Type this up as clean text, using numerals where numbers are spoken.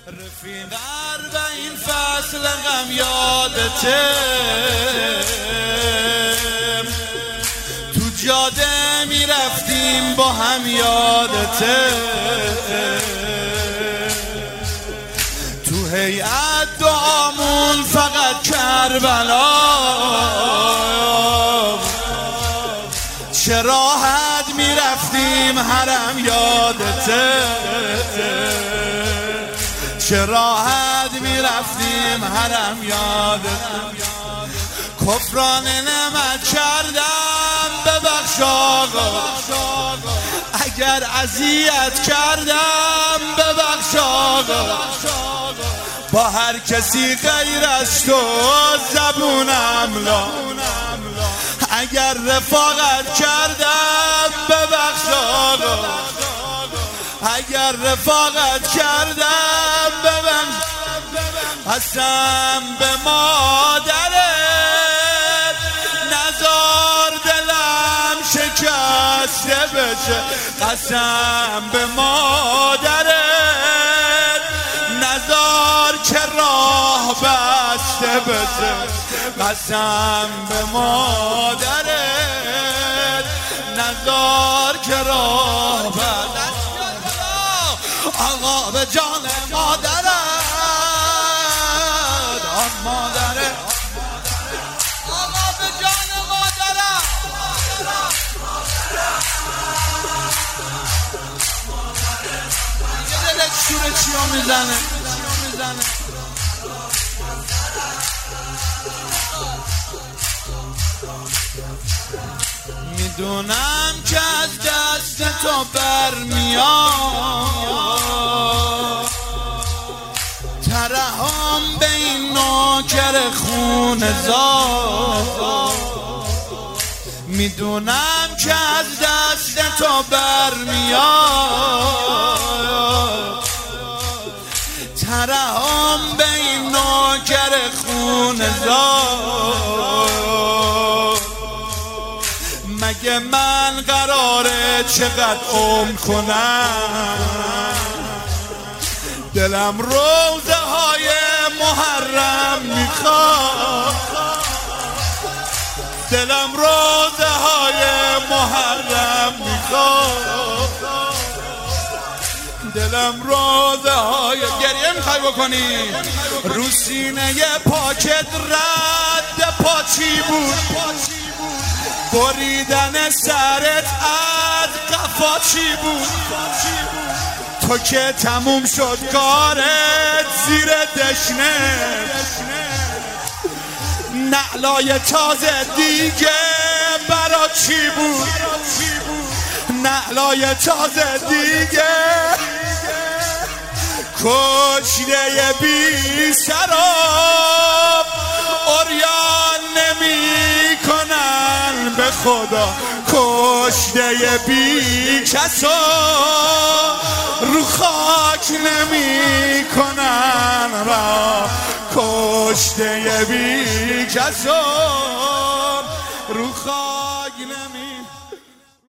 رفیق این فصل غم یادته، تو جاده میرفتیم با هم یادته، تو هیئت دعامون فقط کربلا، چه راحت میرفتیم حرم یادته، چه راحت میرفتیم حرم یادته. کفران نعمت کردم ببخش آقا، اگر اذیت کردم ببخش آقا، با هر کسی غیر از تو زبونم لا، اگر رفاقت کردم ببخش آقا، اگر رفاقت کردم ببخش. قسم به مادرت نزار دلم شکسته بشه، قسم به مادرت نزار که راه بسته بشه، قسم به مادرت نزار که راه بسته. آقا به جان مادرت، آن مادرت، آقا به جان مادرت. یه دلت شور چیا میزنه، میدونم که از دست تو برمیاد، ترحم به این نوکر خون زاد، میدونم که از دست تو برمیاد، ترحم به این نوکر خون زاد. مگه من قراره چقدر عمر کنم، دلم روزه های محرم میخواد، دلم روزه های محرم میخواد، دلم روزه های گریه میخوای بکنی. رو سینه پاکت رد پاچی بود، بریدن سرت از قفا چی بود، تو که تموم شد کارت زیر دشنه، نعلای تازه دیگه برا چی بود، نعلای تازه دیگه کشته بی سراب عریان نمی کنن به خدا، کشته بی کسا رو خاک نمی کنن را، کشته بی کسا رو خاک